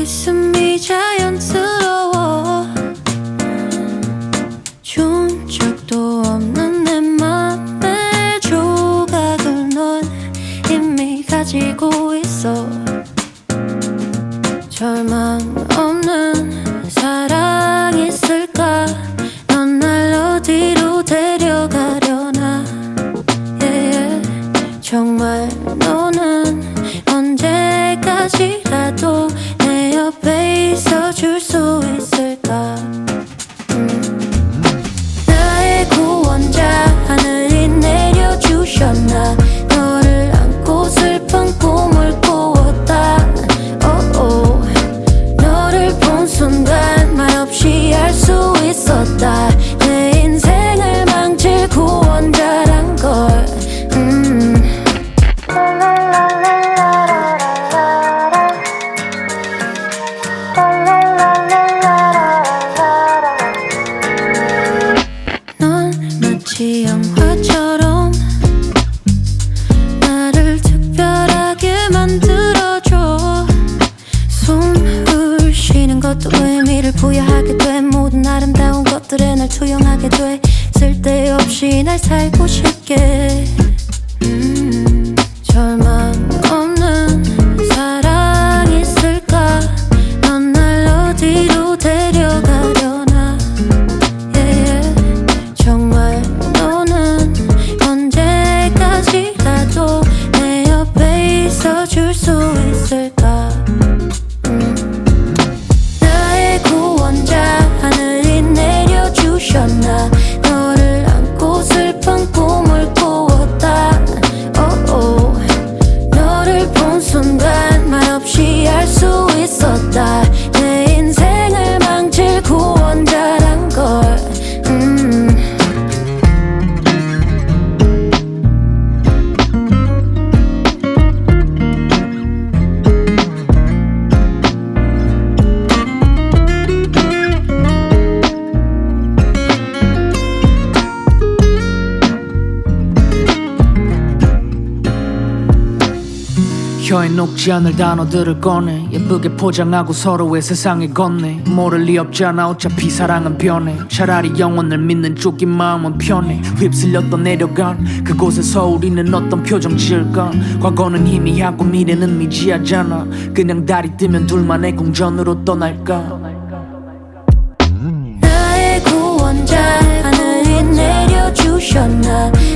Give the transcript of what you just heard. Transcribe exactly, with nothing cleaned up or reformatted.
있음이 자연스러워. 좋은 적도 없는 내 맘의 조각을 넌 이미 가지고 있어. 절망 없는 사랑 있을까? 넌 날 어디로 데려가려나? yeah, yeah. 정말 너는 언제까지라도 내 옆에 있어줄 수 있을까? 음. 나의 구원자 하늘이 내려주셨나? 너를 안고 슬픈 꿈을 꾸었다. oh, oh. 너를 본 순간 말없이 알 수 있었다. 내 인생을 망칠 구원자란 걸. 음. 넌 마치 영화처럼 나를 특별하게 만들어줘. 숨을 쉬는 것도 의미를 부여하게 돼. 모든 아름다운 것들에 날 투영하게 돼. 쓸데없이 날 살고 싶게. 음, 절망 없는 사랑 있을까? 넌 날 어디로 데려가려나? yeah, yeah. 정말 너는 언제까지라도 내 옆에 있어줄 수 있을까? 음. 나의 구원자 하늘이 내려주셨나? 너를 안고 슬픈 꿈을 꾸었다. oh, oh. 너를 본 순간 말없이 알 수 있었다. 내 인생을 망칠 구원자란 걸. 음. 혀에 녹지 않을 단어들을 꺼내 예쁘게 포장하고 서로의 세상에 건네. 모를 리 없잖아 어차피 사랑은 변해. 차라리 영원을 믿는 쫓긴 마음은 편해. 휩쓸렸던 내려간 그곳에서 우리는 어떤 표정 지을까? 과거는 희미하고 미래는 미지하잖아. 그냥 달이 뜨면 둘만의 공전으로 떠날까? 나의 구원자 하늘이 내려주셨나?